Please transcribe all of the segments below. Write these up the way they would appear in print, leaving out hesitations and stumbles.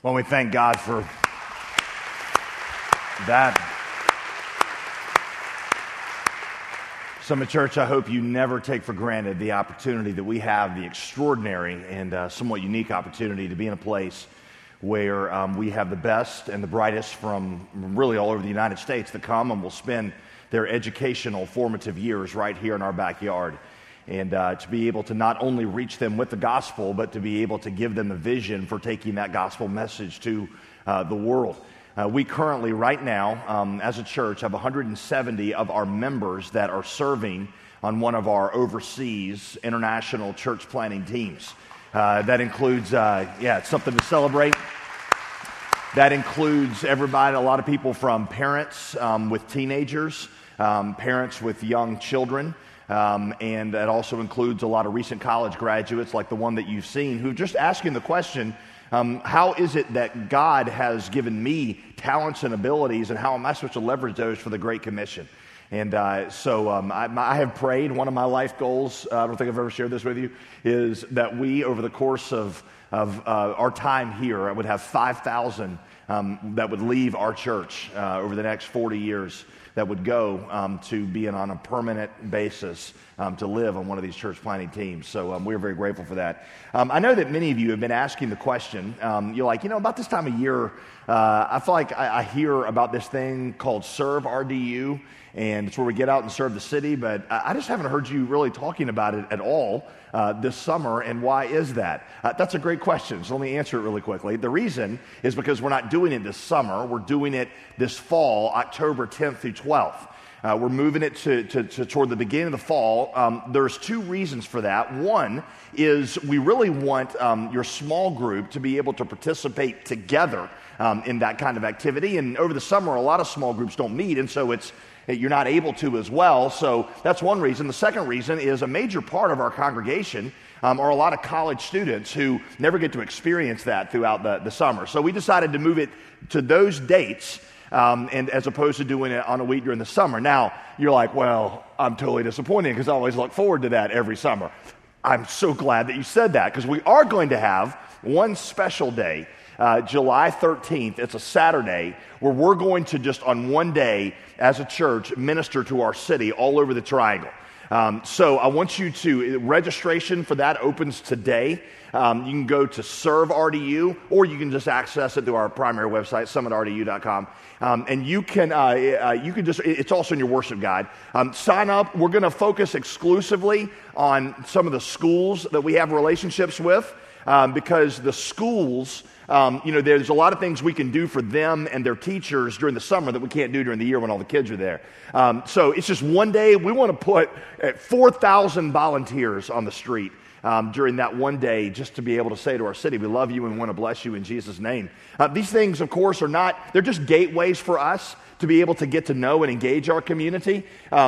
Well, we thank God for that. Summit Church, I hope you never take for granted the opportunity that we have, the extraordinary and somewhat unique opportunity to be in a place where we have the best and the brightest from really all over the United States that come and will spend their educational, formative years right here in our backyard. And to be able to not only reach them with the gospel, but to be able to give them a vision for taking that gospel message to the world. We currently, right now, as a church, have 170 of our members that are serving on one of our overseas international church planting teams. That includes, it's something to celebrate. That includes everybody, a lot of people from parents with teenagers, parents with young children, and that also includes a lot of recent college graduates like the one that you've seen who are just asking the question, how is it that God has given me talents and abilities, and how am I supposed to leverage those for the Great Commission? And so I have prayed. One of my life goals, I don't think I've ever shared this with you, is that we, over the course of our time here, I would have 5,000 that would leave our church over the next 40 years that would go to be on a permanent basis to live on one of these church planting teams. So we're very grateful for that. I know that many of you have been asking the question, you're like, about this time of year, I feel like I hear about this thing called Serve RDU, and it's where we get out and serve the city, but I just haven't heard you really talking about it at all this summer, and why is that? That's a great question, so let me answer it really quickly. The reason is because we're not doing it this summer, we're doing it this fall, October 10th through 12th. We're moving it to toward the beginning of the fall. There's two reasons for that. One is we really want your small group to be able to participate together in that kind of activity, and over the summer, a lot of small groups don't meet, and so you're not able to as well, so that's one reason. The second reason is a major part of our congregation are a lot of college students who never get to experience that throughout the summer. So we decided to move it to those dates, and as opposed to doing it on a week during the summer. Now, you're like, well, I'm totally disappointed because I always look forward to that every summer. I'm so glad that you said that, because we are going to have one special day, July 13th, it's a Saturday, where we're going to just on one day as a church minister to our city all over the Triangle. So I want you to, registration for that opens today. You can go to Serve RDU, or you can just access it through our primary website, summitrdu.com. And you can just, it's also in your worship guide. Sign up. We're going to focus exclusively on some of the schools that we have relationships with, because the schools, there's a lot of things we can do for them and their teachers during the summer that we can't do during the year when all the kids are there. So it's just one day. We want to put 4,000 volunteers on the street during that one day, just to be able to say to our city, we love you and we want to bless you in Jesus' name. These things, of course, they're just gateways for us to be able to get to know and engage our community.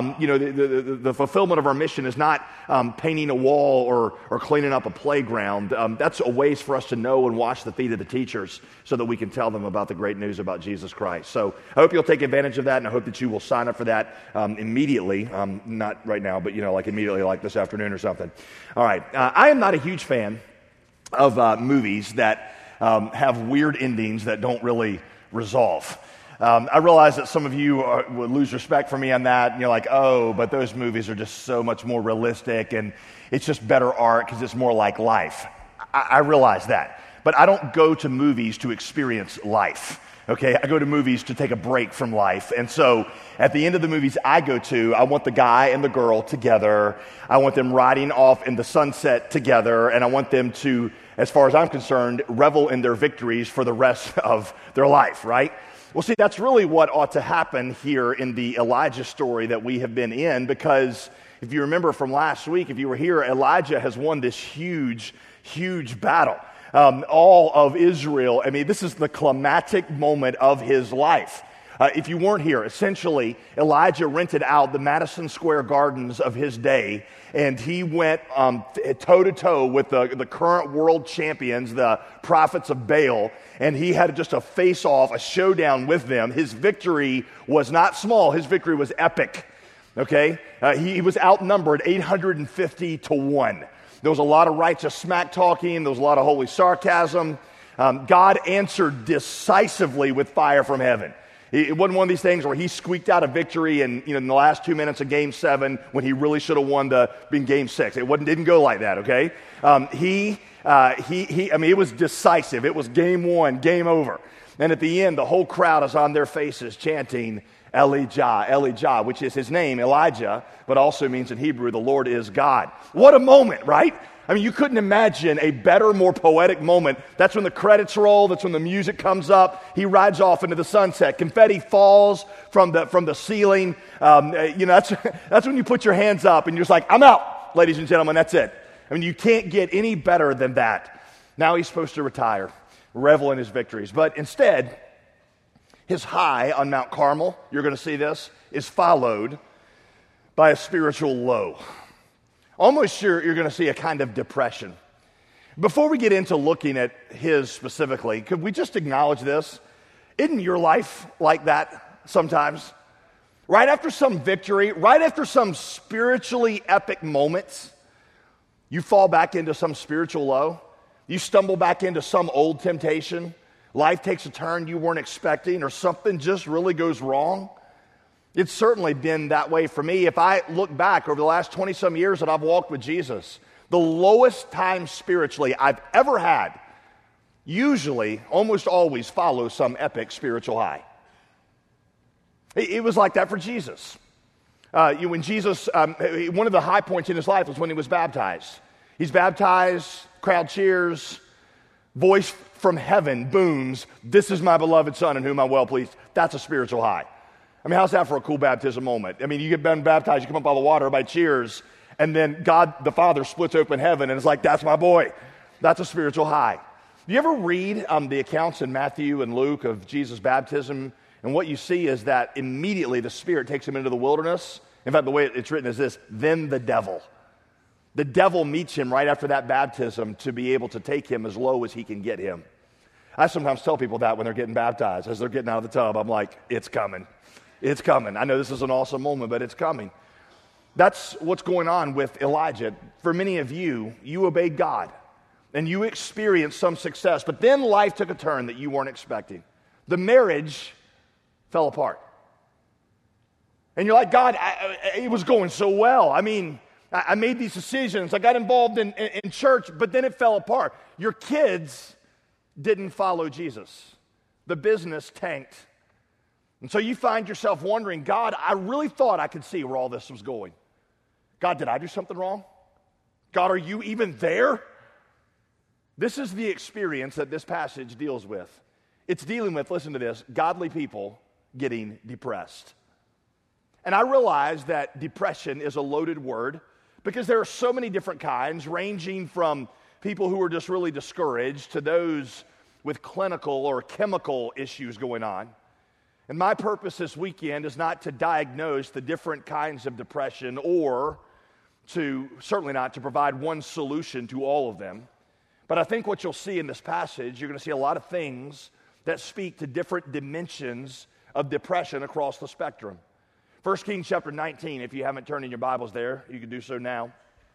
The fulfillment of our mission is not painting a wall or cleaning up a playground. That's a ways for us to know and wash the feet of the teachers so that we can tell them about the great news about Jesus Christ. So I hope you'll take advantage of that, and I hope that you will sign up for that immediately. Not right now, but like immediately, like this afternoon or something. All right. I am not a huge fan of movies that have weird endings that don't really resolve. I realize that some of you would lose respect for me on that, and you're like, oh, but those movies are just so much more realistic, and it's just better art because it's more like life. I realize that, but I don't go to movies to experience life, okay? I go to movies to take a break from life, and so at the end of the movies I go to, I want the guy and the girl together. I want them riding off in the sunset together, and I want them to, as far as I'm concerned, revel in their victories for the rest of their life, right? Well, see, that's really what ought to happen here in the Elijah story that we have been in, because if you remember from last week, if you were here, Elijah has won this huge, huge battle. All of Israel, this is the climactic moment of his life. If you weren't here, essentially, Elijah rented out the Madison Square Gardens of his day, and he went toe-to-toe with the current world champions, the prophets of Baal, and he had just a face-off, a showdown with them. His victory was not small. His victory was epic, okay? He was outnumbered 850 to 1. There was a lot of righteous smack-talking. There was a lot of holy sarcasm. God answered decisively with fire from heaven. It wasn't one of these things where he squeaked out a victory in the last 2 minutes of Game 7 when he really should have won in Game 6. It didn't go like that, okay? It was decisive. It was Game 1, game over. And at the end, the whole crowd is on their faces chanting, Elijah, Elijah, which is his name, Elijah, but also means in Hebrew, the Lord is God. What a moment, right? I mean, you couldn't imagine a better, more poetic moment. That's when the credits roll. That's when the music comes up. He rides off into the sunset. Confetti falls from the ceiling. That's when you put your hands up and you're just like, I'm out, ladies and gentlemen, that's it. I mean, you can't get any better than that. Now he's supposed to retire, revel in his victories. But instead, his high on Mount Carmel, you're going to see this, is followed by a spiritual low. Almost sure you're going to see a kind of depression. Before we get into looking at his specifically, could we just acknowledge this? Isn't your life like that sometimes? Right after some victory, right after some spiritually epic moments, you fall back into some spiritual low. You stumble back into some old temptation. Life takes a turn you weren't expecting, or something just really goes wrong. It's certainly been that way for me. If I look back over the last 20-some years that I've walked with Jesus, the lowest time spiritually I've ever had usually, almost always follows some epic spiritual high. It was like that for Jesus. When Jesus, one of the high points in his life was when he was baptized. He's baptized, crowd cheers, voice from heaven booms, "This is my beloved Son in whom I'm well pleased." That's a spiritual high. I mean, how's that for a cool baptism moment? I mean, you get baptized, you come up out of the water, everybody cheers, and then God the Father splits open heaven and it's like, that's my boy. That's a spiritual high. Do you ever read the accounts in Matthew and Luke of Jesus' baptism? And what you see is that immediately the Spirit takes him into the wilderness. In fact, the way it's written is this: then the devil meets him right after that baptism to be able to take him as low as he can get him. I sometimes tell people that when they're getting baptized, as they're getting out of the tub, I'm like, it's coming. It's coming. I know this is an awesome moment, but it's coming. That's what's going on with Elijah. For many of you, you obeyed God and you experienced some success, but then life took a turn that you weren't expecting. The marriage fell apart. And you're like, God, it was going so well. I mean, I made these decisions. I got involved in church, but then it fell apart. Your kids didn't follow Jesus. The business tanked. And so you find yourself wondering, God, I really thought I could see where all this was going. God, did I do something wrong? God, are you even there? This is the experience that this passage deals with. It's dealing with, listen to this, godly people getting depressed. And I realize that depression is a loaded word because there are so many different kinds, ranging from people who are just really discouraged to those with clinical or chemical issues going on. And my purpose this weekend is not to diagnose the different kinds of depression or certainly not to provide one solution to all of them. But I think what you'll see in this passage, you're going to see a lot of things that speak to different dimensions of depression across the spectrum. 1 Kings chapter 19, if you haven't turned in your Bibles there, you can do so now.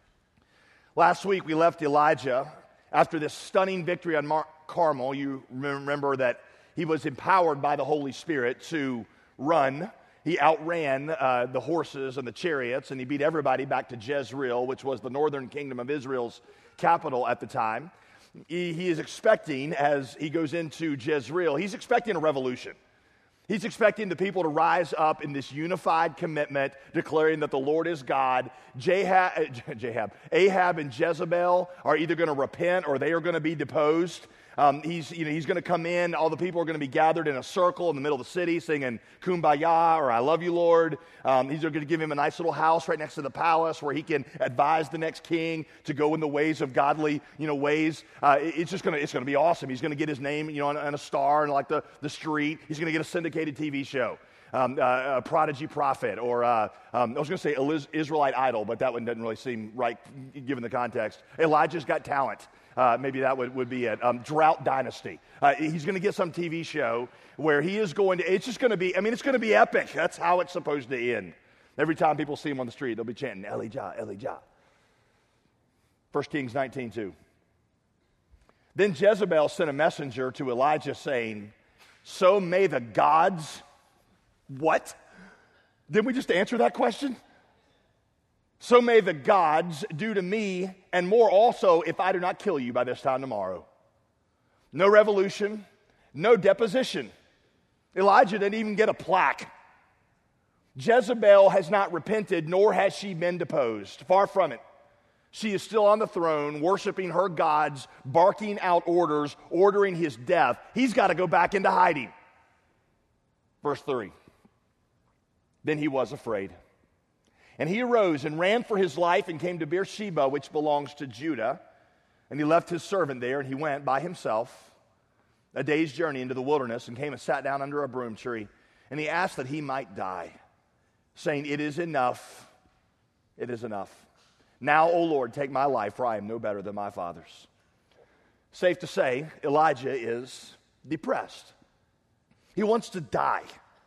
Last week we left Elijah after this stunning victory on Mount Carmel. You remember that he was empowered by the Holy Spirit to run. He outran the horses and the chariots, and he beat everybody back to Jezreel, which was the northern kingdom of Israel's capital at the time. He is expecting, as he goes into Jezreel, he's expecting a revolution. He's expecting the people to rise up in this unified commitment, declaring that the Lord is God. Ahab and Jezebel are either going to repent or they are going to be deposed. He's going to come in. All the people are going to be gathered in a circle in the middle of the city singing Kumbaya or I love you, Lord. He's going to give him a nice little house right next to the palace where he can advise the next king to go in the ways of godly, ways. It's going to be awesome. He's going to get his name, on a star and like the street. He's going to get a syndicated TV show. A prodigy prophet, or I was going to say Israelite idol, but that one doesn't really seem right given the context. Elijah's Got Talent. Maybe that would be it. Drought Dynasty. He's going to get some TV show where he is going to, it's just going to be, it's going to be epic. That's how it's supposed to end. Every time people see him on the street, they'll be chanting, Elijah, Elijah. 1 Kings 19:2. Then Jezebel sent a messenger to Elijah saying, so may the gods, what? Didn't we just answer that question? So may the gods do to me and more also if I do not kill you by this time tomorrow. No revolution, no deposition. Elijah didn't even get a plaque. Jezebel has not repented, nor has she been deposed. Far from it. She is still on the throne, worshiping her gods, barking out orders, ordering his death. He's got to go back into hiding. Verse 3. Then he was afraid. And he arose and ran for his life and came to Beersheba, which belongs to Judah. And he left his servant there, and he went by himself a day's journey into the wilderness and came and sat down under a broom tree. And he asked that he might die, saying, it is enough. It is enough. Now, O Lord, take my life, for I am no better than my father's. Safe to say, Elijah is depressed. He wants to die.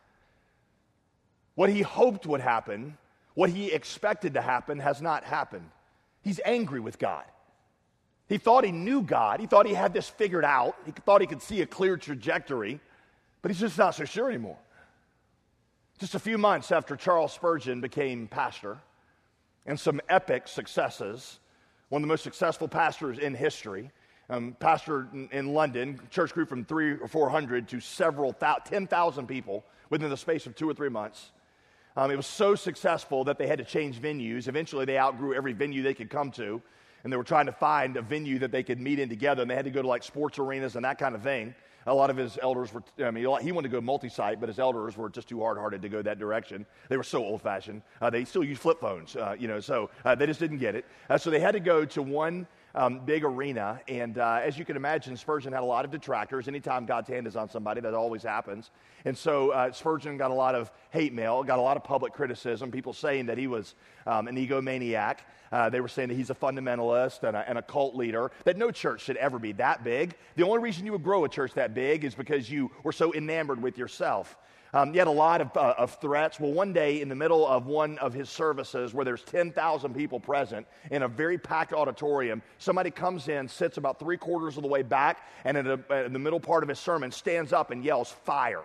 What he hoped would happen, what he expected to happen, has not happened. He's angry with God. He thought he knew God. He thought he had this figured out. He thought he could see a clear trajectory, but he's just not so sure anymore. Just a few months after Charles Spurgeon became pastor, and some epic successes, one of the most successful pastors in history, pastor in London, church grew from 300 or 400 to several 10,000 people within the space of 2 or 3 months. It was so successful that they had to change venues. Eventually, they outgrew every venue they could come to, and they were trying to find a venue that they could meet in together, and they had to go to like sports arenas and that kind of thing. A lot of his elders were, he wanted to go multi-site, but his elders were just too hard-hearted to go that direction. They were so old-fashioned. They still use flip phones, so they just didn't get it. So they had to go to one big arena, and as you can imagine, Spurgeon had a lot of detractors. Anytime God's hand is on somebody, that always happens. And so Spurgeon got a lot of hate mail, got a lot of public criticism, people saying that he was an egomaniac. They were saying that he's a fundamentalist and a cult leader, that no church should ever be that big. The only reason you would grow a church that big is because you were so enamored with yourself. He had a lot of threats. Well, one day in the middle of one of his services where there's 10,000 people present in a very packed auditorium, somebody comes in, sits about 3/4 of the way back, and in the middle part of his sermon stands up and yells, fire.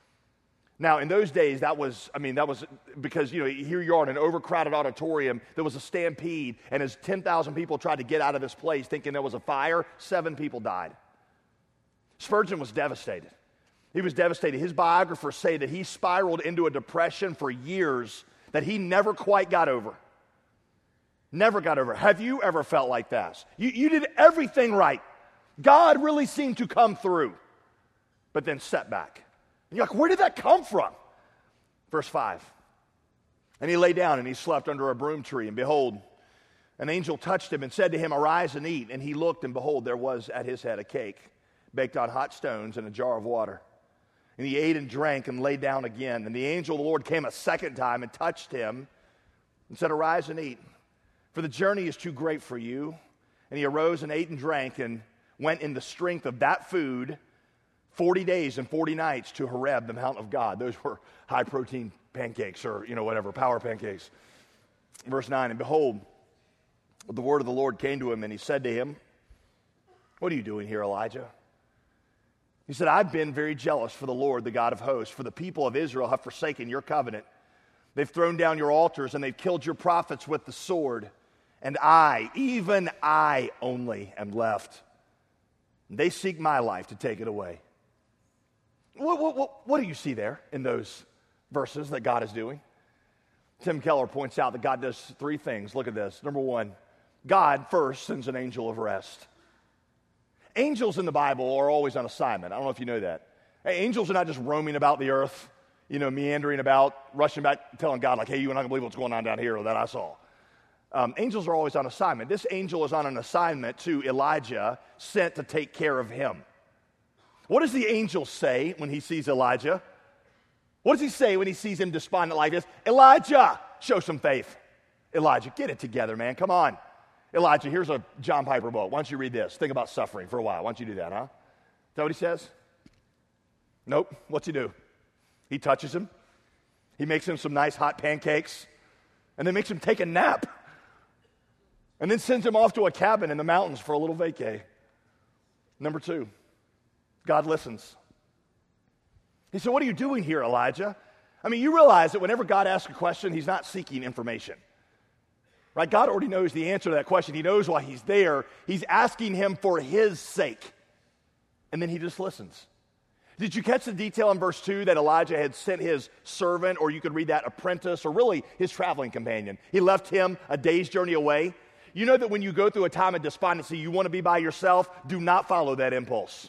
Now, in those days, that was because, here you are in an overcrowded auditorium. There was a stampede, and as 10,000 people tried to get out of this place thinking there was a fire, 7 people died. Spurgeon was devastated. He was devastated. His biographers say that he spiraled into a depression for years that he never quite got over. Never got over. Have you ever felt like this? You did everything right. God really seemed to come through, but then setback. And you're like, where did that come from? Verse 5. And he lay down and he slept under a broom tree, and behold, an angel touched him and said to him, arise and eat. And he looked, and behold, there was at his head a cake baked on hot stones and a jar of water. And he ate and drank and lay down again. And the angel of the Lord came a second time and touched him and said, arise and eat, for the journey is too great for you. And he arose and ate and drank and went in the strength of that food 40 days and 40 nights to Horeb, the mount of God. Those were high-protein pancakes or, whatever, power pancakes. Verse 9, and behold, the word of the Lord came to him, and he said to him, what are you doing here, Elijah? He said, I've been very jealous for the Lord, the God of hosts, for the people of Israel have forsaken your covenant. They've thrown down your altars, and they've killed your prophets with the sword. And I, even I only am left. They seek my life to take it away. What do you see there in those verses that God is doing? Tim Keller points out that God does 3 things. Look at this. Number 1, God first sends an angel of rest. Angels in the Bible are always on assignment. I don't know if you know that. Angels are not just roaming about the earth, meandering about, rushing back, telling God, like, hey, you're not going to believe what's going on down here or that I saw. Angels are always on assignment. This angel is on an assignment to Elijah, sent to take care of him. What does the angel say when he sees Elijah? What does he say when he sees him despondent like this? Elijah, show some faith. Elijah, get it together, man. Come on. Elijah, here's a John Piper book. Why don't you read this? Think about suffering for a while. Why don't you do that, huh? Is that what he says? Nope. What's he do? He touches him. He makes him some nice hot pancakes, and then makes him take a nap, and then sends him off to a cabin in the mountains for a little vacay. Number two, God listens. He said, what are you doing here, Elijah? I mean, you realize that whenever God asks a question, he's not seeking information. Right? God already knows the answer to that question. He knows why he's there. He's asking him for his sake. And then he just listens. Did you catch the detail in verse 2 that Elijah had sent his servant, or you could read that apprentice, or really his traveling companion? He left him a day's journey away. You know that when you go through a time of despondency, you want to be by yourself. Do not follow that impulse.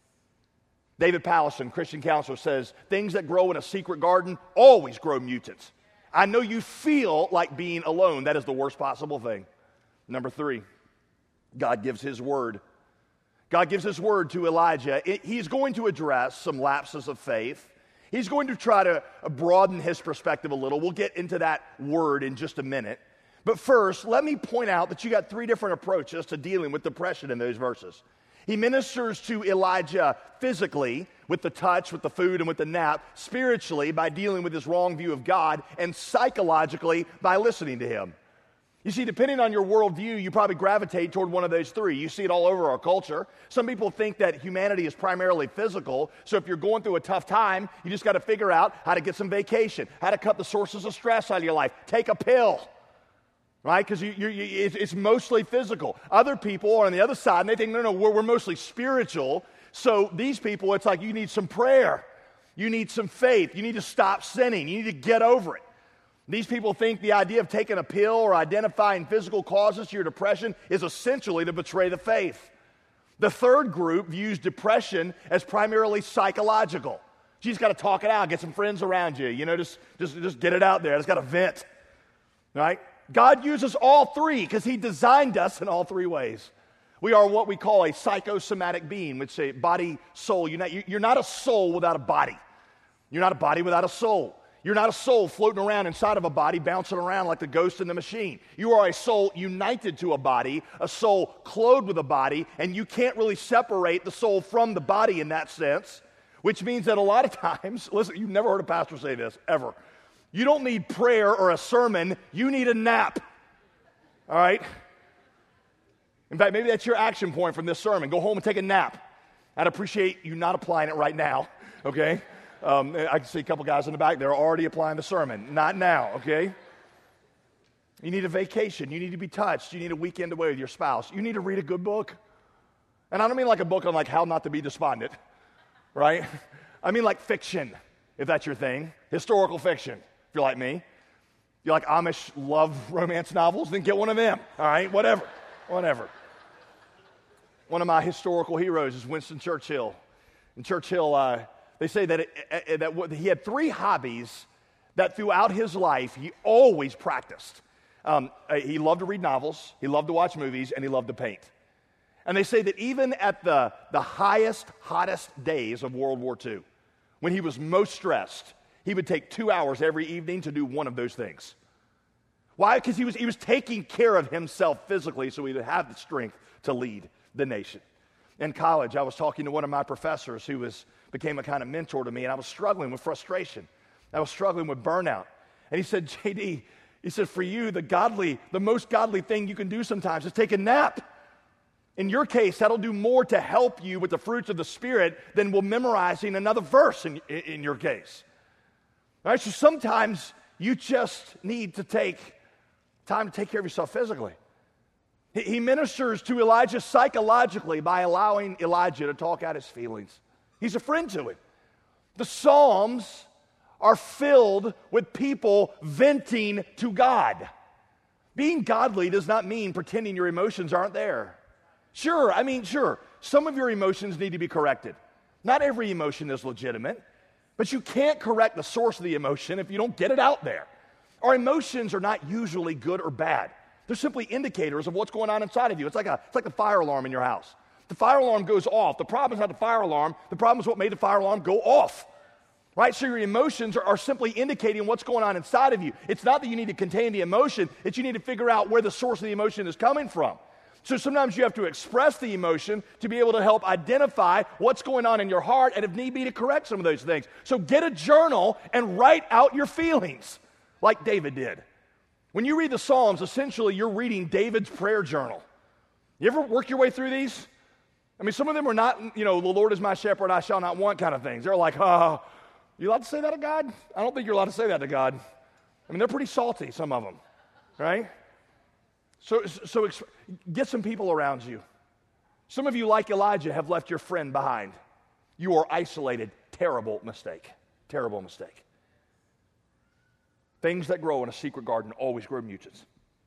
David Pallison, Christian counselor, says, things that grow in a secret garden always grow mutants. I know you feel like being alone. That is the worst possible thing. Number 3, God gives his word. God gives his word to Elijah. He's going to address some lapses of faith. He's going to try to broaden his perspective a little. We'll get into that word in just a minute. But first, let me point out that you got 3 different approaches to dealing with depression in those verses. He ministers to Elijah physically with the touch, with the food, and with the nap, spiritually by dealing with his wrong view of God, and psychologically by listening to him. You see, depending on your worldview, you probably gravitate toward one of those 3. You see it all over our culture. Some people think that humanity is primarily physical, so if you're going through a tough time, you just got to figure out how to get some vacation, how to cut the sources of stress out of your life. Take a pill, right? Because it's mostly physical. Other people are on the other side, and they think, no, we're mostly spiritual. So these people, it's like you need some prayer. You need some faith. You need to stop sinning. You need to get over it. These people think the idea of taking a pill or identifying physical causes to your depression is essentially to betray the faith. The third group views depression as primarily psychological. You just got to talk it out, get some friends around you, just get it out there. It's got to vent, right? God uses all 3 because he designed us in all 3 ways. We are what we call a psychosomatic being, which is a body, soul. You're not a soul without a body. You're not a body without a soul. You're not a soul floating around inside of a body, bouncing around like the ghost in the machine. You are a soul united to a body, a soul clothed with a body, and you can't really separate the soul from the body in that sense, which means that a lot of times, listen, you've never heard a pastor say this, ever. You don't need prayer or a sermon, you need a nap, all right? In fact, maybe that's your action point from this sermon. Go home and take a nap. I'd appreciate you not applying it right now, okay? I can see a couple guys in the back. They're already applying the sermon. Not now, okay? You need a vacation. You need to be touched. You need a weekend away with your spouse. You need to read a good book. And I don't mean like a book on like how not to be despondent, right? I mean like fiction, if that's your thing. Historical fiction, if you're like me. You like Amish love romance novels? Then get one of them, all right? Whatever. One of my historical heroes is Winston Churchill. And Churchill, they say that he had 3 hobbies that throughout his life he always practiced. He loved to read novels, he loved to watch movies, and he loved to paint. And they say that even at the highest, hottest days of World War II, when he was most stressed, he would take 2 hours every evening to do one of those things. Why? Because he was taking care of himself physically so he would have the strength to lead the nation. In college, I was talking to one of my professors who became a kind of mentor to me, and I was struggling with frustration. I was struggling with burnout. And he said, JD, he said, for you, the most godly thing you can do sometimes is take a nap. In your case, that'll do more to help you with the fruits of the Spirit than will memorizing another verse in your case. All right, so sometimes you just need to take time to take care of yourself physically. He ministers to Elijah psychologically by allowing Elijah to talk out his feelings. He's a friend to him. The Psalms are filled with people venting to God. Being godly does not mean pretending your emotions aren't there. Sure, some of your emotions need to be corrected. Not every emotion is legitimate, but you can't correct the source of the emotion if you don't get it out there. Our emotions are not usually good or bad. They're simply indicators of what's going on inside of you. It's like the fire alarm in your house. The fire alarm goes off. The problem is not the fire alarm. The problem is what made the fire alarm go off. Right? So your emotions are simply indicating what's going on inside of you. It's not that you need to contain the emotion. It's you need to figure out where the source of the emotion is coming from. So sometimes you have to express the emotion to be able to help identify what's going on in your heart and if need be to correct some of those things. So get a journal and write out your feelings like David did. When you read the Psalms, essentially you're reading David's prayer journal. You ever work your way through these? I mean, some of them are not, the Lord is my shepherd, I shall not want kind of things. They're like, you allowed to say that to God? I don't think you're allowed to say that to God. I mean, they're pretty salty, some of them, right? So get some people around you. Some of you, like Elijah, have left your friend behind. You are isolated. Terrible mistake. Terrible mistake. Things that grow in a secret garden always grow mutants.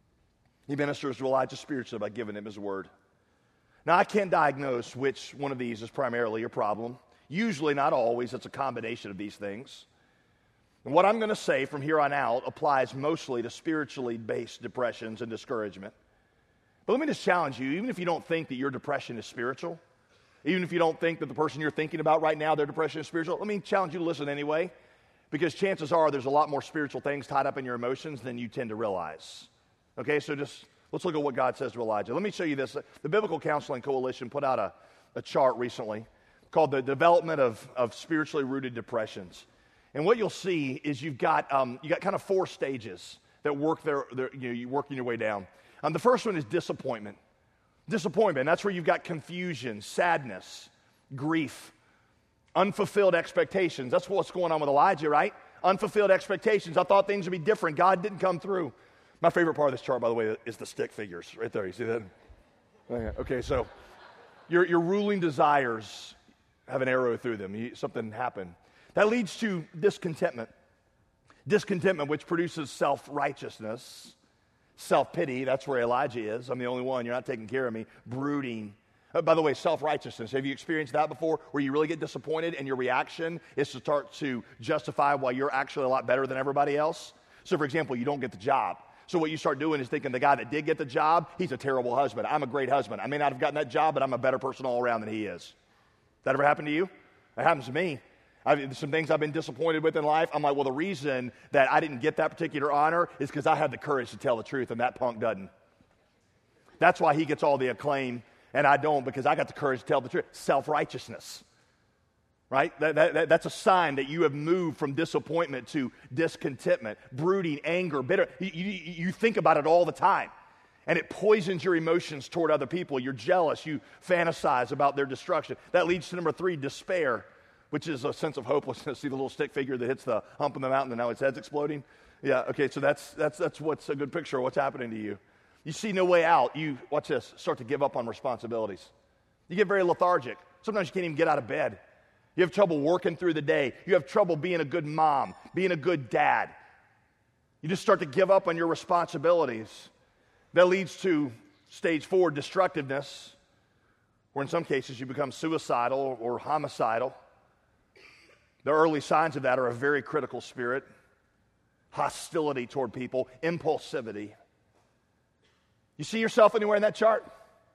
He ministers to Elijah spiritually by giving him his word. Now, I can't diagnose which one of these is primarily your problem. Usually, not always, it's a combination of these things. And what I'm going to say from here on out applies mostly to spiritually based depressions and discouragement. But let me just challenge you, even if you don't think that your depression is spiritual, even if you don't think that the person you're thinking about right now, their depression is spiritual, let me challenge you to listen anyway, because chances are there's a lot more spiritual things tied up in your emotions than you tend to realize. Okay, so just let's look at what God says to Elijah. Let me show you this. The Biblical Counseling Coalition put out a chart recently called the Development of Spiritually Rooted Depressions. And what you'll see is you've got kind of 4 stages that work you're working your way down. The first one is disappointment. Disappointment, that's where you've got confusion, sadness, grief, unfulfilled expectations. That's what's going on with Elijah, right? Unfulfilled expectations. I thought things would be different. God didn't come through. My favorite part of this chart, by the way, is the stick figures right there. You see that? Okay, so your ruling desires have an arrow through them. Something happened. That leads to discontentment. Discontentment, which produces self-righteousness. Self-pity, that's where Elijah is. I'm the only one. You're not taking care of me. Brooding. By the way, self-righteousness. Have you experienced that before, where you really get disappointed and your reaction is to start to justify why you're actually a lot better than everybody else? So, for example, you don't get the job. So what you start doing is thinking the guy that did get the job, he's a terrible husband. I'm a great husband. I may not have gotten that job, but I'm a better person all around than he is. That ever happened to you? That happens to me. Some things I've been disappointed with in life. I'm like, well, the reason that I didn't get that particular honor is because I had the courage to tell the truth, and that punk doesn't. That's why he gets all the acclaim, and I don't, because I got the courage to tell the truth. Self-righteousness, right? That's a sign that you have moved from disappointment to discontentment, brooding, anger, bitter. You think about it all the time, and it poisons your emotions toward other people. You're jealous. You fantasize about their destruction. That leads to number 3, despair, which is a sense of hopelessness. See the little stick figure that hits the hump in the mountain and now its head's exploding? Yeah, okay, so that's what's a good picture of what's happening to you. You see no way out. You, watch this, start to give up on responsibilities. You get very lethargic. Sometimes you can't even get out of bed. You have trouble working through the day. You have trouble being a good mom, being a good dad. You just start to give up on your responsibilities. That leads to stage 4, destructiveness, where in some cases you become suicidal or homicidal. The early signs of that are a very critical spirit, hostility toward people, impulsivity. You see yourself anywhere in that chart?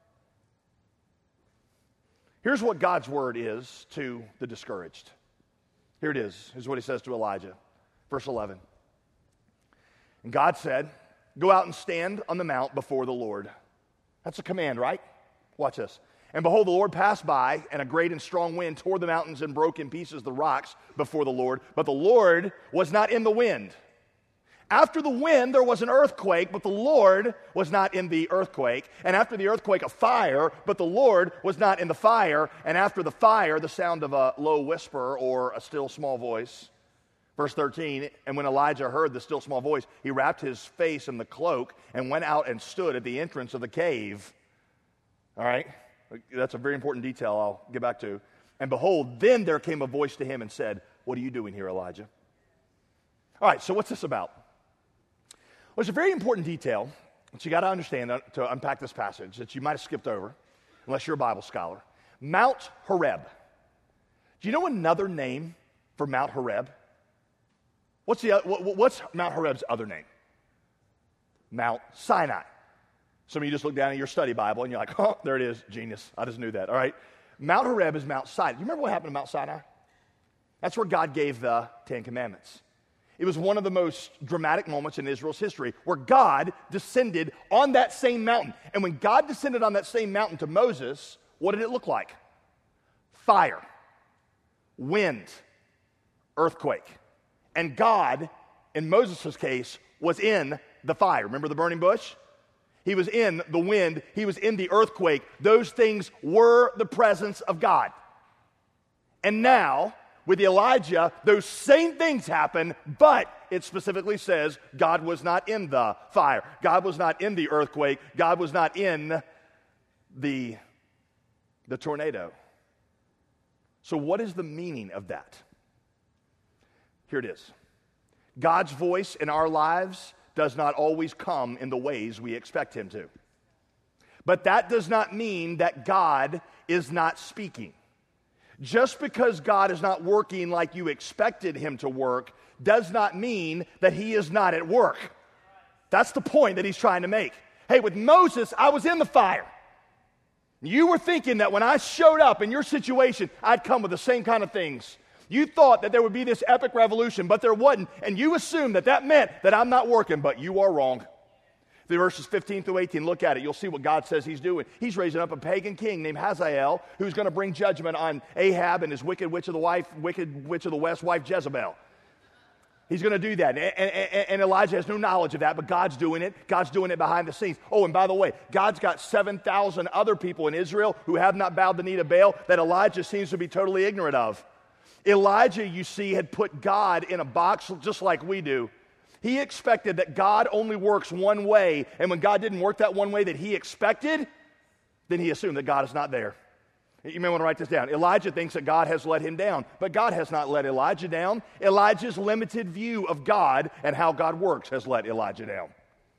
Here's what God's word is to the discouraged. Here it is. Here's what he says to Elijah. Verse 11. And God said, go out and stand on the mount before the Lord. That's a command, right? Watch this. And behold, the Lord passed by, and a great and strong wind tore the mountains and broke in pieces the rocks before the Lord. But the Lord was not in the wind. After the wind, there was an earthquake, but the Lord was not in the earthquake. And after the earthquake, a fire, but the Lord was not in the fire. And after the fire, the sound of a low whisper or a still small voice. Verse 13, and when Elijah heard the still small voice, he wrapped his face in the cloak and went out and stood at the entrance of the cave. All right? That's a very important detail I'll get back to. And behold, then there came a voice to him and said, what are you doing here, Elijah? All right, so what's this about? Well, it's a very important detail that you got to understand to unpack this passage that you might have skipped over, unless you're a Bible scholar. Mount Horeb. Do you know another name for Mount Horeb? What's Mount Horeb's other name? Mount Sinai. Some of you just look down at your study Bible and you're like, oh, there it is, genius. I just knew that, all right? Mount Horeb is Mount Sinai. Do you remember what happened to Mount Sinai? That's where God gave the 10 Commandments. It was one of the most dramatic moments in Israel's history where God descended on that same mountain. And when God descended on that same mountain to Moses, what did it look like? Fire, wind, earthquake. And God, in Moses' case, was in the fire. Remember the burning bush? he was in the wind, he was in the earthquake. Those things were the presence of God. And now, with Elijah, those same things happen, but it specifically says God was not in the fire. God was not in the earthquake. God was not in the tornado. So what is the meaning of that? Here it is. God's voice in our lives does not always come in the ways we expect him to. But that does not mean that God is not speaking. Just because God is not working like you expected him to work does not mean that he is not at work. That's the point that he's trying to make. Hey, with Moses, I was in the fire. You were thinking that when I showed up in your situation, I'd come with the same kind of things. You thought that there would be this epic revolution, but there wasn't. And you assumed that that meant that I'm not working, but you are wrong. The verses 15 through 18, look at it. You'll see what God says he's doing. He's raising up a pagan king named Hazael, who's going to bring judgment on Ahab and his wicked witch of the west wife Jezebel. He's going to do that. And Elijah has no knowledge of that, but God's doing it. God's doing it behind the scenes. Oh, and by the way, God's got 7,000 other people in Israel who have not bowed the knee to Baal that Elijah seems to be totally ignorant of. Elijah, you see, had put God in a box just like we do. He expected that God only works one way, and when God didn't work that one way that he expected, then he assumed that God is not there. You may want to write this down. Elijah thinks that God has let him down, but God has not let Elijah down. Elijah's limited view of God and how God works has let Elijah down.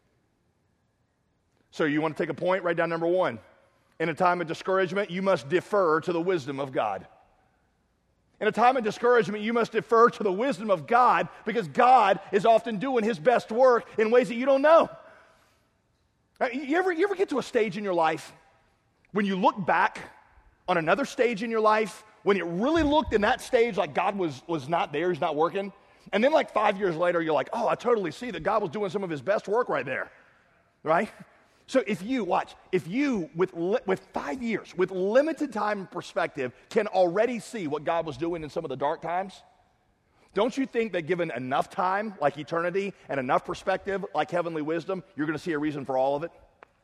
So you want to take a point? Write down number 1. In a time of discouragement, you must defer to the wisdom of God. In a time of discouragement, you must defer to the wisdom of God because God is often doing his best work in ways that you don't know. You ever get to a stage in your life when you look back on another stage in your life when it really looked in that stage like God was not there, he's not working, and then like 5 years later, you're like, oh, I totally see that God was doing some of his best work right there, right? So if you, with 5 years, with limited time and perspective, can already see what God was doing in some of the dark times, don't you think that given enough time, like eternity, and enough perspective, like heavenly wisdom, you're going to see a reason for all of it?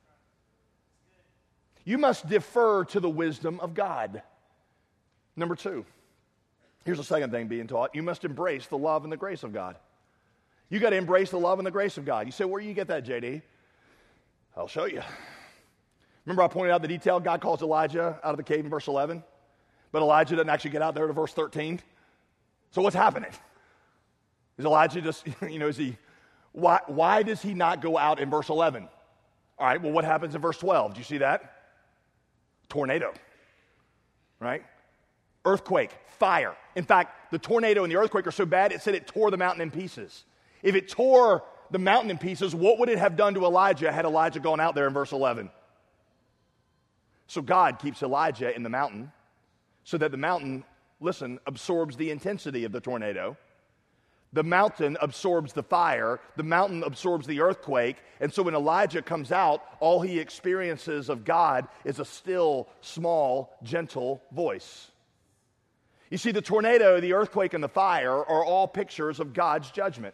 You must defer to the wisdom of God. Number 2, here's the second thing being taught. You must embrace the love and the grace of God. You got to embrace the love and the grace of God. You say, where do you get that, JD? I'll show you. Remember I pointed out the detail? God calls Elijah out of the cave in verse 11, but Elijah doesn't actually get out there to verse 13. So what's happening? Is Elijah just, why does he not go out in verse 11? All right, well, what happens in verse 12? Do you see that? Tornado, right? Earthquake, fire. In fact, the tornado and the earthquake are so bad, it said it tore the mountain in pieces. If it tore the mountain in pieces, what would it have done to Elijah had Elijah gone out there in verse 11? So God keeps Elijah in the mountain so that the mountain, absorbs the intensity of the tornado. The mountain absorbs the fire. The mountain absorbs the earthquake. And so when Elijah comes out, all he experiences of God is a still, small, gentle voice. You see, the tornado, the earthquake, and the fire are all pictures of God's judgment.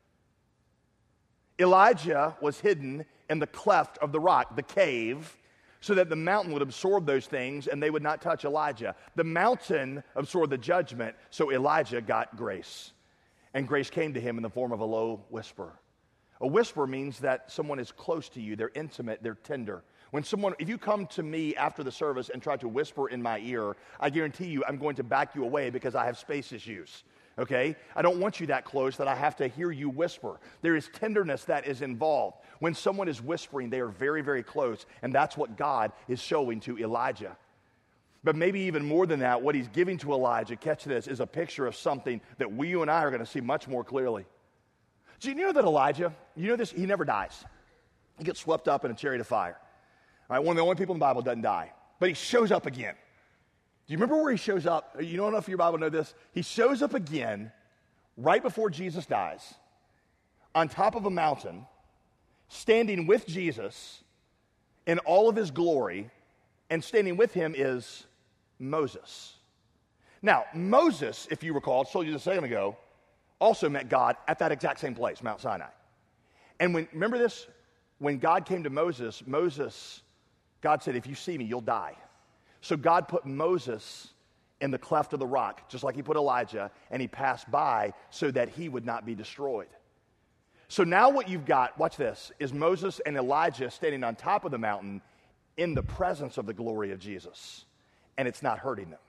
Elijah was hidden in the cleft of the rock, the cave, so that the mountain would absorb those things and they would not touch Elijah. The mountain absorbed the judgment, so Elijah got grace. And grace came to him in the form of a low whisper. A whisper means that someone is close to you, they're intimate, they're tender. If you come to me after the service and try to whisper in my ear, I guarantee you I'm going to back you away because I have space issues. Okay? I don't want you that close that I have to hear you whisper. There is tenderness that is involved. When someone is whispering, they are very, very close, and that's what God is showing to Elijah. But maybe even more than that, what he's giving to Elijah, catch this, is a picture of something that you and I are going to see much more clearly. Do you know that Elijah, he never dies. He gets swept up in a chariot of fire. All right, one of the only people in the Bible doesn't die. But he shows up again. Do you remember where he shows up? You don't know if your Bible know this. He shows up again right before Jesus dies on top of a mountain, standing with Jesus in all of his glory, and standing with him is Moses. Now, Moses, if you recall, I told you this a second ago, also met God at that exact same place, Mount Sinai. And remember this? when God came to Moses, God said, if you see me, you'll die. So God put Moses in the cleft of the rock, just like he put Elijah, and he passed by so that he would not be destroyed. So now what you've got, watch this, is Moses and Elijah standing on top of the mountain in the presence of the glory of Jesus. And it's not hurting them.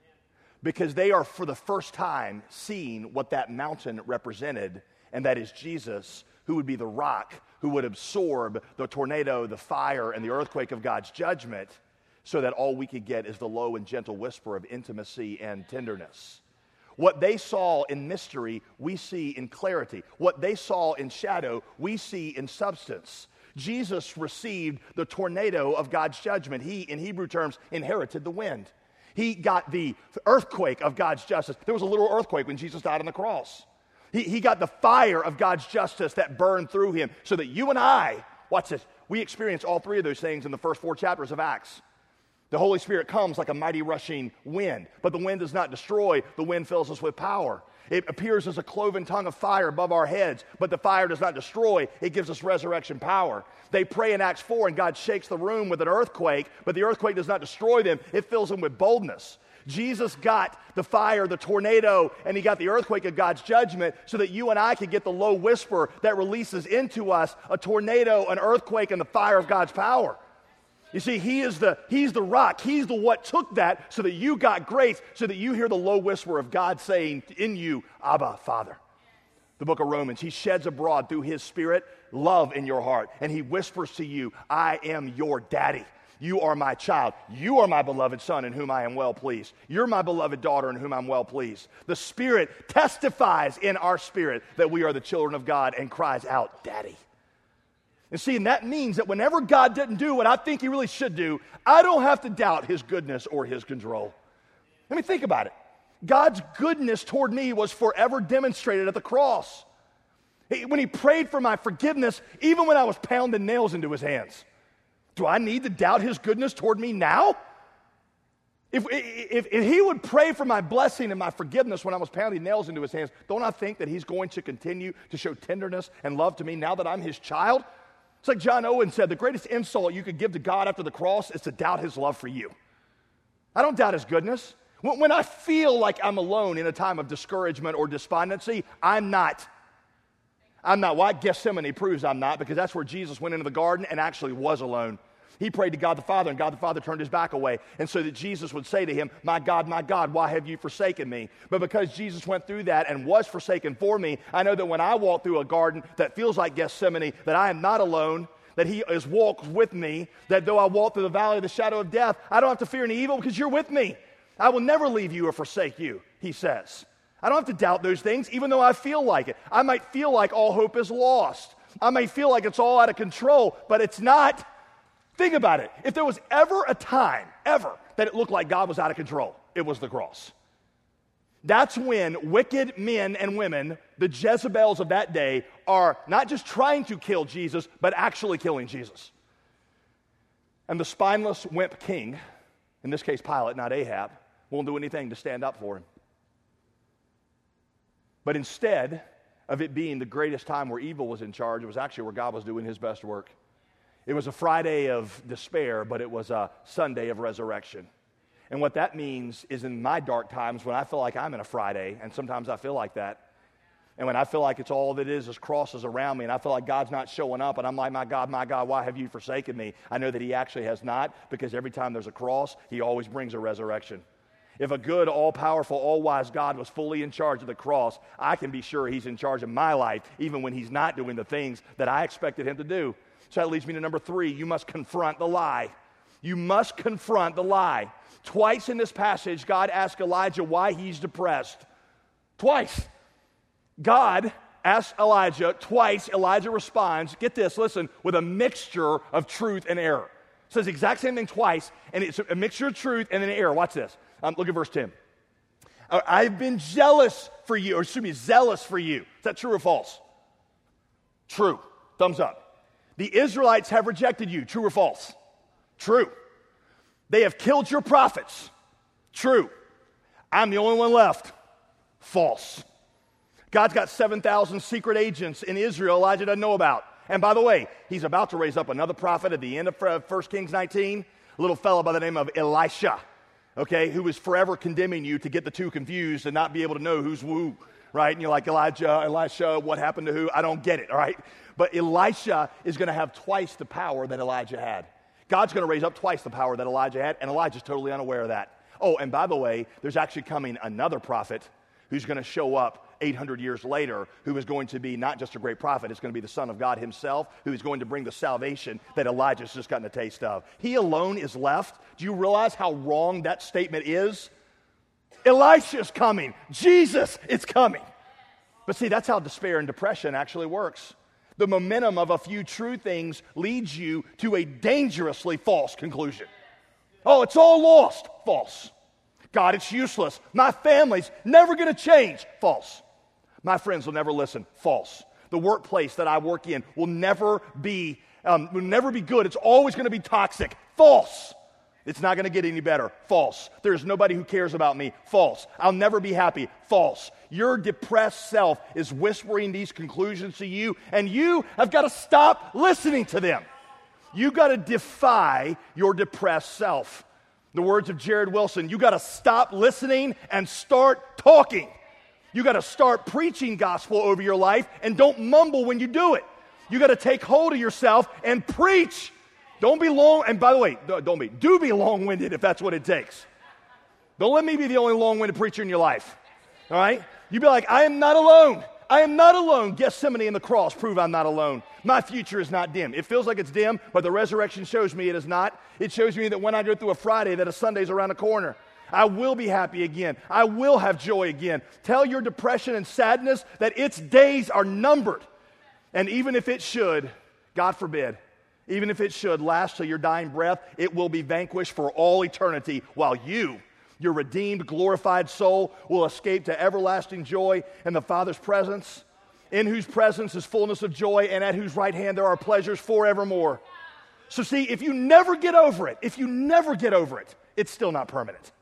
Because they are, for the first time, seeing what that mountain represented, and that is Jesus, who would be the rock, who would absorb the tornado, the fire, and the earthquake of God's judgment, so that all we could get is the low and gentle whisper of intimacy and tenderness. What they saw in mystery, we see in clarity. What they saw in shadow, we see in substance. Jesus received the tornado of God's judgment. He, in Hebrew terms, inherited the wind. He got the earthquake of God's justice. There was a literal earthquake when Jesus died on the cross. He got the fire of God's justice that burned through him, so that you and I, watch this, we experience all three of those things in the first 4 chapters of Acts. The Holy Spirit comes like a mighty rushing wind, but the wind does not destroy. The wind fills us with power. It appears as a cloven tongue of fire above our heads, but the fire does not destroy. It gives us resurrection power. They pray in Acts 4, and God shakes the room with an earthquake, but the earthquake does not destroy them. It fills them with boldness. Jesus got the fire, the tornado, and he got the earthquake of God's judgment so that you and I could get the low whisper that releases into us a tornado, an earthquake, and the fire of God's power. You see, he's the rock. He's the what took that so that you got grace, so that you hear the low whisper of God saying in you, Abba, Father. The book of Romans, he sheds abroad through his Spirit love in your heart, and he whispers to you, I am your daddy. You are my child. You are my beloved son in whom I am well pleased. You're my beloved daughter in whom I'm well pleased. The Spirit testifies in our spirit that we are the children of God and cries out, Daddy. And see, and that means that whenever God didn't do what I think he really should do, I don't have to doubt his goodness or his control. Let me think about it. God's goodness toward me was forever demonstrated at the cross. When he prayed for my forgiveness, even when I was pounding nails into his hands. Do I need to doubt his goodness toward me now? If he would pray for my blessing and my forgiveness when I was pounding nails into his hands, don't I think that he's going to continue to show tenderness and love to me now that I'm his child? It's like John Owen said, the greatest insult you could give to God after the cross is to doubt his love for you. I don't doubt his goodness. When I feel like I'm alone in a time of discouragement or despondency, I'm not. Why? Gethsemane proves I'm not, because that's where Jesus went into the garden and actually was alone. He prayed to God the Father, and God the Father turned his back away. And so that Jesus would say to him, my God, why have you forsaken me? But because Jesus went through that and was forsaken for me, I know that when I walk through a garden that feels like Gethsemane, that I am not alone, that he is walked with me, that though I walk through the valley of the shadow of death, I don't have to fear any evil because you're with me. I will never leave you or forsake you, he says. I don't have to doubt those things, even though I feel like it. I might feel like all hope is lost. I may feel like it's all out of control, but it's not. Think about it. If there was ever a time, ever, that it looked like God was out of control, it was the cross. That's when wicked men and women, the Jezebels of that day, are not just trying to kill Jesus, but actually killing Jesus. And the spineless wimp king, in this case Pilate, not Ahab, won't do anything to stand up for him. But instead of it being the greatest time where evil was in charge, it was actually where God was doing his best work. It was a Friday of despair, but it was a Sunday of resurrection. And what that means is in my dark times when I feel like I'm in a Friday, and sometimes I feel like that, and when I feel like it's all that is crosses around me, and I feel like God's not showing up, and I'm like, my God, why have you forsaken me? I know that he actually has not, because every time there's a cross, he always brings a resurrection. If a good, all-powerful, all-wise God was fully in charge of the cross, I can be sure he's in charge of my life, even when he's not doing the things that I expected him to do. So that leads me to number 3. You must confront the lie. You must confront the lie. Twice in this passage, God asked Elijah why he's depressed. Twice. God asked Elijah twice. Elijah responds, get this, listen, with a mixture of truth and error. It says the exact same thing twice, and it's a mixture of truth and an error. Watch this. Look at verse 10. I've been zealous for you. Is that true or false? True. Thumbs up. The Israelites have rejected you. True or false? True. They have killed your prophets. True. I'm the only one left. False. God's got 7,000 secret agents in Israel Elijah doesn't know about. And by the way, he's about to raise up another prophet at the end of 1 Kings 19, a little fellow by the name of Elisha, okay, who is forever condemning you to get the two confused and not be able to know who's who, right? And you're like, Elisha, what happened to who? I don't get it, all right? But Elisha is going to have twice the power that Elijah had. God's going to raise up twice the power that Elijah had, and Elijah's totally unaware of that. Oh, and by the way, there's actually coming another prophet who's going to show up 800 years later, who is going to be not just a great prophet, it's going to be the Son of God himself, who is going to bring the salvation that Elijah's just gotten a taste of. He alone is left. Do you realize how wrong that statement is? Elisha's coming. Jesus is coming. But see, that's how despair and depression actually works. The momentum of a few true things leads you to a dangerously false conclusion. Oh, it's all lost. False. God, it's useless. My family's never going to change. False. My friends will never listen. False. The workplace that I work in will never be good. It's always going to be toxic. False. It's not going to get any better. False. There's nobody who cares about me. False. I'll never be happy. False. Your depressed self is whispering these conclusions to you, and you have got to stop listening to them. You got to defy your depressed self. The words of Jared Wilson, you got to stop listening and start talking. You got to start preaching gospel over your life and don't mumble when you do it. You got to take hold of yourself and preach. Don't be long, and by the way, do be long-winded if that's what it takes. Don't let me be the only long-winded preacher in your life. All right? You be like, I am not alone. I am not alone. Gethsemane and the cross prove I'm not alone. My future is not dim. It feels like it's dim, but the resurrection shows me it is not. It shows me that when I go through a Friday, that a Sunday's around the corner. I will be happy again. I will have joy again. Tell your depression and sadness that its days are numbered. And even if it should, God forbid, even if it should last till your dying breath, it will be vanquished for all eternity while you, your redeemed, glorified soul, will escape to everlasting joy in the Father's presence, in whose presence is fullness of joy, and at whose right hand there are pleasures forevermore. So see, if you never get over it, it's still not permanent.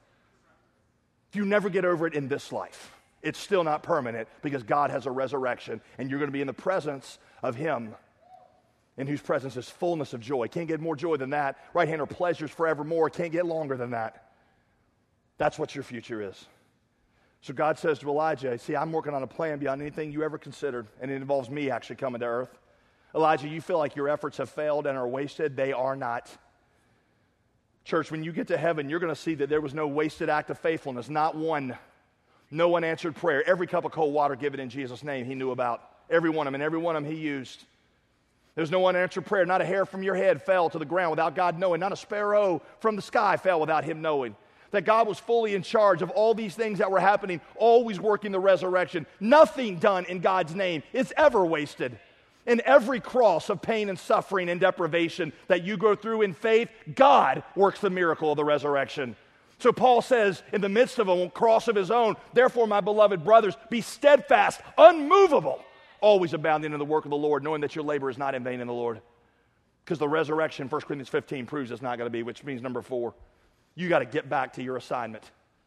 If you never get over it in this life, it's still not permanent because God has a resurrection, and you're going to be in the presence of Him, in whose presence is fullness of joy. Can't get more joy than that. Right hand are pleasures forevermore. Can't get longer than that. That's what your future is. So God says to Elijah, see, I'm working on a plan beyond anything you ever considered, and it involves me actually coming to earth. Elijah, you feel like your efforts have failed and are wasted. They are not. Church, when you get to heaven, you're going to see that there was no wasted act of faithfulness, not one. No one answered prayer. Every cup of cold water given in Jesus' name he knew about. Every one of them, and every one of them he used. There's no unanswered prayer. Not a hair from your head fell to the ground without God knowing. Not a sparrow from the sky fell without him knowing. That God was fully in charge of all these things that were happening, always working the resurrection. Nothing done in God's name is ever wasted. In every cross of pain and suffering and deprivation that you go through in faith, God works the miracle of the resurrection. So Paul says, in the midst of a cross of his own, therefore, my beloved brothers, be steadfast, unmovable, always abounding in the work of the Lord, knowing that your labor is not in vain in the Lord. Because the resurrection, 1 Corinthians 15, proves it's not going to be, which means number 4, you got to get back to your assignment.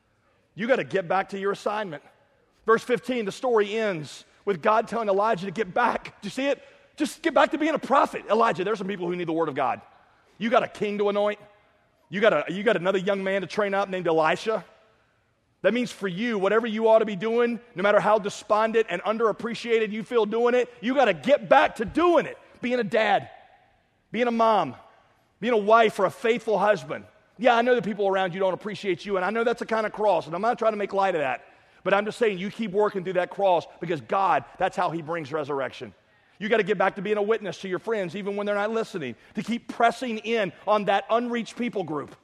You got to get back to your assignment. Verse 15, the story ends with God telling Elijah to get back. Do you see it? Just get back to being a prophet. Elijah, there's some people who need the word of God. You got a king to anoint. You got another young man to train up named Elisha. That means for you, whatever you ought to be doing, no matter how despondent and underappreciated you feel doing it, you got to get back to doing it. Being a dad, being a mom, being a wife or a faithful husband. Yeah, I know the people around you don't appreciate you, and I know that's a kind of cross, and I'm not trying to make light of that. But I'm just saying you keep working through that cross because God, that's how He brings resurrection. You got to get back to being a witness to your friends even when they're not listening, to keep pressing in on that unreached people group.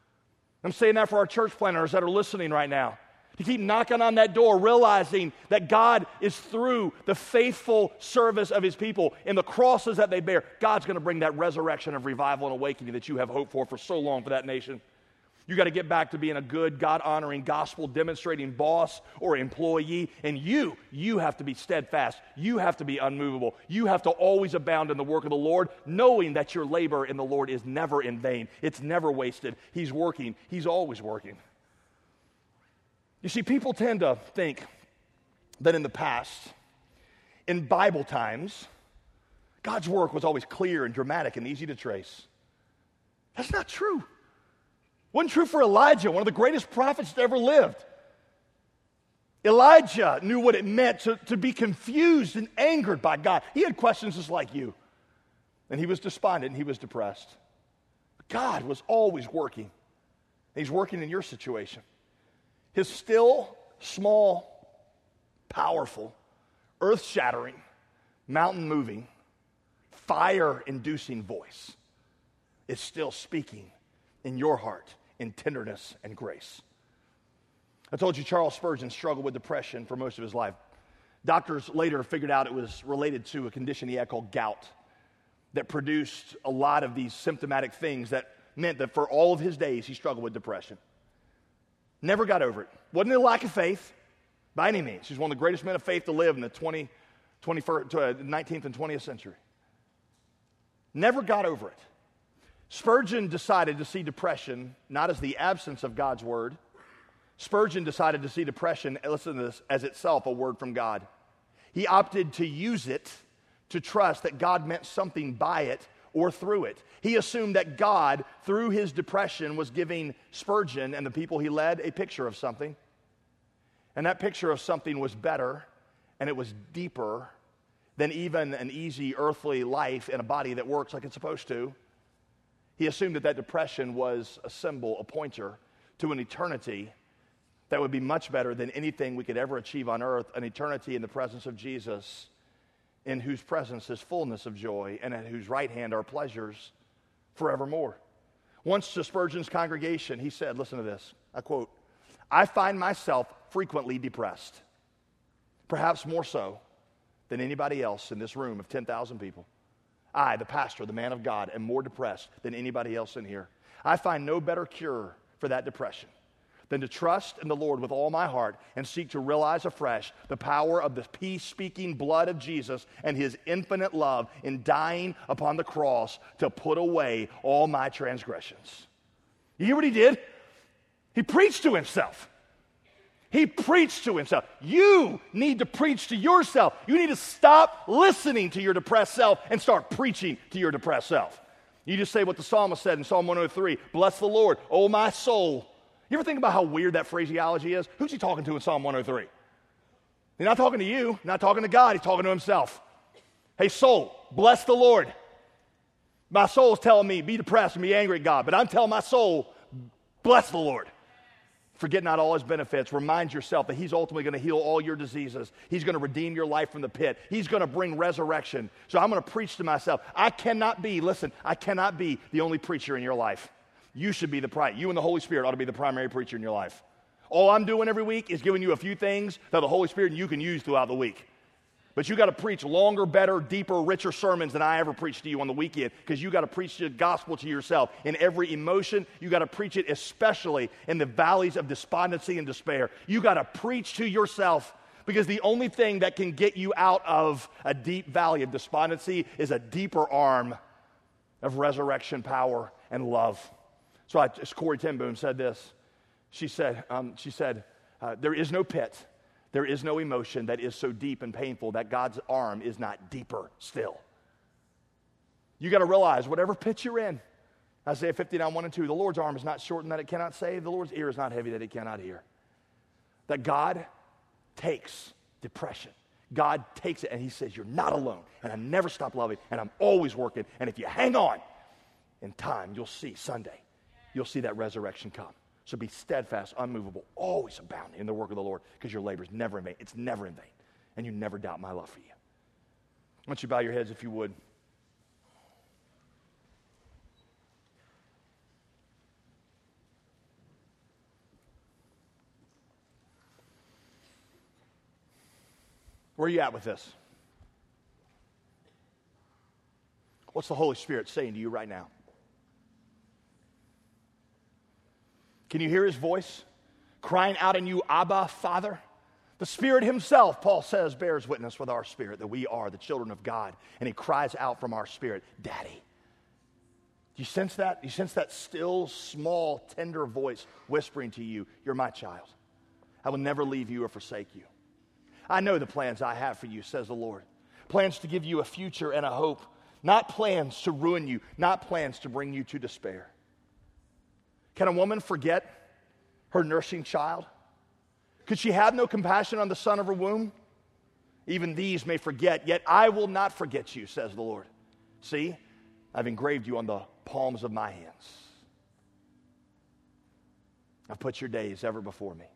I'm saying that for our church planners that are listening right now, to keep knocking on that door, realizing that God is through the faithful service of His people and the crosses that they bear. God's going to bring that resurrection of revival and awakening that you have hoped for so long for that nation. You got to get back to being a good, God-honoring, gospel-demonstrating boss or employee, and you have to be steadfast. You have to be unmovable. You have to always abound in the work of the Lord, knowing that your labor in the Lord is never in vain. It's never wasted. He's working. He's always working. You see, people tend to think that in the past, in Bible times, God's work was always clear and dramatic and easy to trace. That's not true. Wasn't true for Elijah, one of the greatest prophets that ever lived. Elijah knew what it meant to be confused and angered by God. He had questions just like you. And he was despondent and he was depressed. But God was always working. He's working in your situation. His still, small, powerful, earth-shattering, mountain-moving, fire-inducing voice is still speaking in your heart in tenderness and grace. I told you Charles Spurgeon struggled with depression for most of his life. Doctors later figured out it was related to a condition he had called gout that produced a lot of these symptomatic things that meant that for all of his days he struggled with depression. Never got over it. Wasn't a lack of faith by any means. He's one of the greatest men of faith to live in the 19th and 20th century. Never got over it. Spurgeon decided to see depression not as the absence of God's word. Spurgeon decided to see depression, listen to this, as itself a word from God. He opted to use it to trust that God meant something by it or through it. He assumed that God, through his depression, was giving Spurgeon and the people he led a picture of something. And that picture of something was better and it was deeper than even an easy earthly life in a body that works like it's supposed to. He assumed that depression was a symbol, a pointer to an eternity that would be much better than anything we could ever achieve on earth, an eternity in the presence of Jesus, in whose presence is fullness of joy, and at whose right hand are pleasures forevermore. Once to Spurgeon's congregation, he said, listen to this, I quote, "I find myself frequently depressed, perhaps more so than anybody else in this room of 10,000 people. I, the pastor, the man of God, am more depressed than anybody else in here. I find no better cure for that depression than to trust in the Lord with all my heart and seek to realize afresh the power of the peace-speaking blood of Jesus and his infinite love in dying upon the cross to put away all my transgressions." You hear what he did? He preached to himself. He preached to himself. You need to preach to yourself. You need to stop listening to your depressed self and start preaching to your depressed self. You just say what the psalmist said in Psalm 103, "Bless the Lord, O my soul." You ever think about how weird that phraseology is? Who's he talking to in Psalm 103? He's not talking to you, not talking to God, he's talking to himself. Hey, soul, bless the Lord. My soul's telling me, be depressed and be angry at God, but I'm telling my soul, bless the Lord. Forget not all his benefits. Remind yourself that he's ultimately going to heal all your diseases. He's going to redeem your life from the pit. He's going to bring resurrection. So I'm going to preach to myself. I cannot be the only preacher in your life. You should be you and the Holy Spirit ought to be the primary preacher in your life. All I'm doing every week is giving you a few things that the Holy Spirit and you can use throughout the week. But you got to preach longer, better, deeper, richer sermons than I ever preached to you on the weekend, because you got to preach the gospel to yourself. In every emotion, you got to preach it, especially in the valleys of despondency and despair. You got to preach to yourself, because the only thing that can get you out of a deep valley of despondency is a deeper arm of resurrection power and love. So Corrie ten Boom said this. She said, there is no pit, there is no emotion that is so deep and painful that God's arm is not deeper still. You got to realize, whatever pit you're in, Isaiah 59, 1 and 2, the Lord's arm is not shortened that it cannot save, the Lord's ear is not heavy that it cannot hear. That God takes depression. God takes it and he says, you're not alone, and I never stop loving, and I'm always working, and if you hang on, in time, you'll see Sunday. You'll see that resurrection come. So be steadfast, unmovable, always abounding in the work of the Lord, because your labor is never in vain. It's never in vain. And you never doubt my love for you. I want you to bow your heads if you would. Where are you at with this? What's the Holy Spirit saying to you right now? Can you hear his voice crying out in you, Abba, Father? The Spirit himself, Paul says, bears witness with our spirit that we are the children of God. And he cries out from our spirit, Daddy. Do you sense that? Do you sense that still, small, tender voice whispering to you, you're my child. I will never leave you or forsake you. I know the plans I have for you, says the Lord. Plans to give you a future and a hope. not plans to ruin you, not plans to bring you to despair. Can a woman forget her nursing child? Could she have no compassion on the son of her womb? Even these may forget, yet I will not forget you, says the Lord. See, I've engraved you on the palms of my hands. I've put your days ever before me.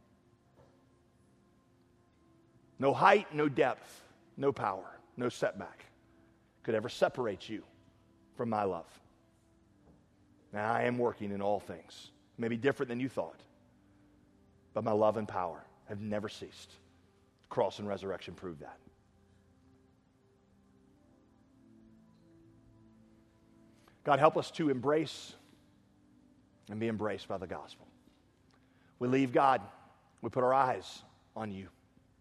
No height, no depth, no power, no setback could ever separate you from my love. Now, I am working in all things. Maybe different than you thought, but my love and power have never ceased. Cross and resurrection prove that. God, help us to embrace and be embraced by the gospel. We leave God. We put our eyes on you.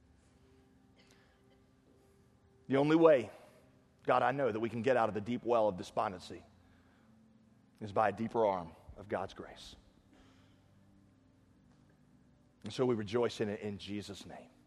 The only way, God, I know that we can get out of the deep well of despondency is by a deeper arm of God's grace. And so we rejoice in it in Jesus' name.